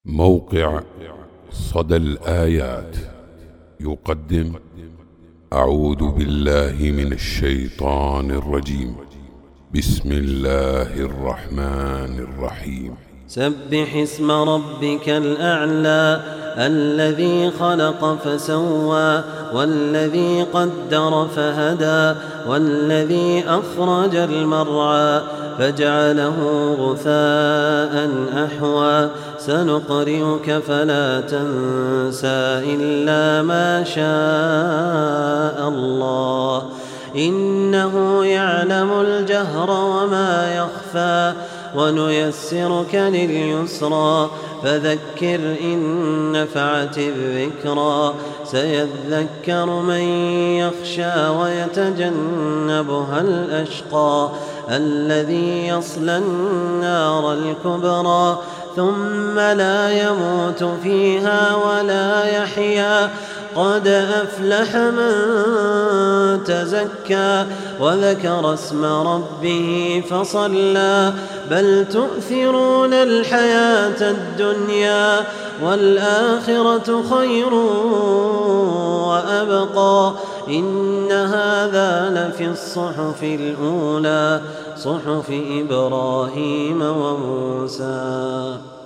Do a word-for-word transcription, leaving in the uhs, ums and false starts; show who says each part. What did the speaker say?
Speaker 1: موقع صدى الآيات يقدم أعوذ بالله من الشيطان الرجيم. بسم الله الرحمن الرحيم.
Speaker 2: سبح اسم ربك الأعلى الذي خلق فسوى والذي قدر فهدى والذي أخرج المرعى فجعله غثاء أحوى سنقرئك فلا تنسى إلا ما شاء الله إنه يعلم الجهر وما يخفى ونيسرك لليسرى فذكر إن نفعت الذكرى سيذكر من يخشى ويتجنبها الأشقى الذي يصلى النار الكبرى ثم لا يموت فيها ولا يحيا قد أفلح من تزكى وذكر اسم ربه فصلى بل تؤثرون الحياة الدنيا والآخرة خير وأبقى إن هذا لفي الصحف الأولى صحف إبراهيم وموسى.